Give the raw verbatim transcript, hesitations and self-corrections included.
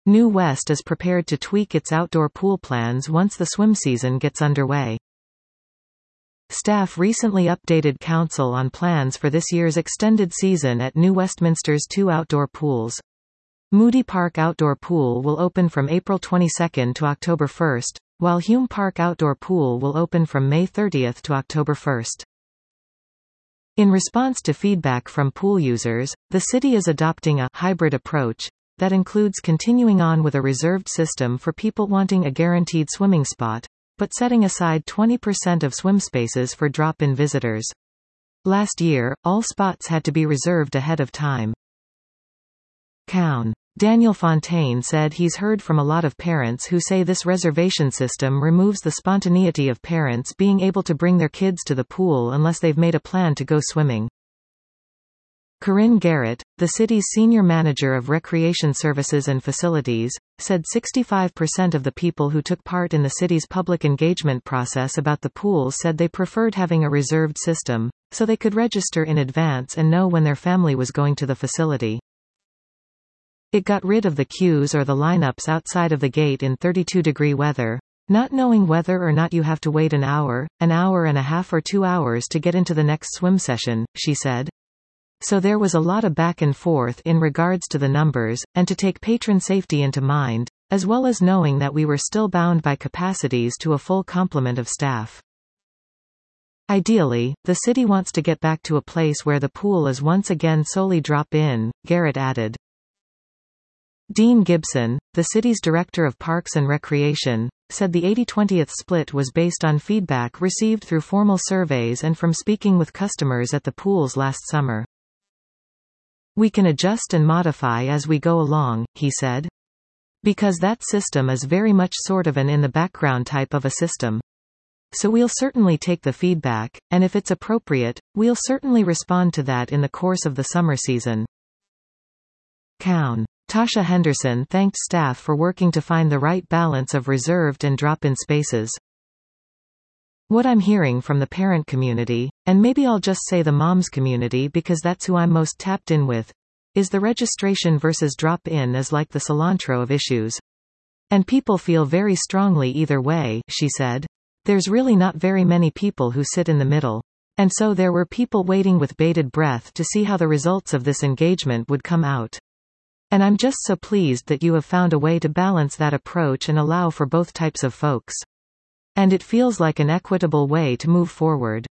New West is prepared to tweak its outdoor pool plans once the swim season gets underway. Staff recently updated council on plans for this year's extended season at New Westminster's two outdoor pools. Moody Park Outdoor Pool will open from April twenty-second to October first, while Hume Park Outdoor Pool will open from May thirtieth to October first. In response to feedback from pool users, the city is adopting a hybrid approach that includes continuing on with a reserved system for people wanting a guaranteed swimming spot, but setting aside twenty percent of swim spaces for drop-in visitors. Last year, all spots had to be reserved ahead of time. Cown. Daniel Fontaine said he's heard from a lot of parents who say this reservation system removes the spontaneity of parents being able to bring their kids to the pool unless they've made a plan to go swimming. Corinne Garrett, the city's senior manager of recreation services and facilities, said sixty-five percent of the people who took part in the city's public engagement process about the pool said they preferred having a reserved system, so they could register in advance and know when their family was going to the facility. It got rid of the queues or the lineups outside of the gate in thirty-two degree weather, not knowing whether or not you have to wait an hour, an hour and a half or two hours to get into the next swim session, she said. So there was a lot of back and forth in regards to the numbers, and to take patron safety into mind, as well as knowing that we were still bound by capacities to a full complement of staff. Ideally, the city wants to get back to a place where the pool is once again solely drop-in, Garrett added. Dean Gibson, the city's director of Parks and Recreation, said the eighty twenty split was based on feedback received through formal surveys and from speaking with customers at the pools last summer. We can adjust and modify as we go along, he said. Because that system is very much sort of an in-the-background type of a system. So we'll certainly take the feedback, and if it's appropriate, we'll certainly respond to that in the course of the summer season. Cown. Tasha Henderson thanked staff for working to find the right balance of reserved and drop-in spaces. What I'm hearing from the parent community, and maybe I'll just say the moms community because that's who I'm most tapped in with, is the registration versus drop-in is like the cilantro of issues. And people feel very strongly either way, she said. There's really not very many people who sit in the middle. And so there were people waiting with bated breath to see how the results of this engagement would come out. And I'm just so pleased that you have found a way to balance that approach and allow for both types of folks. And it feels like an equitable way to move forward.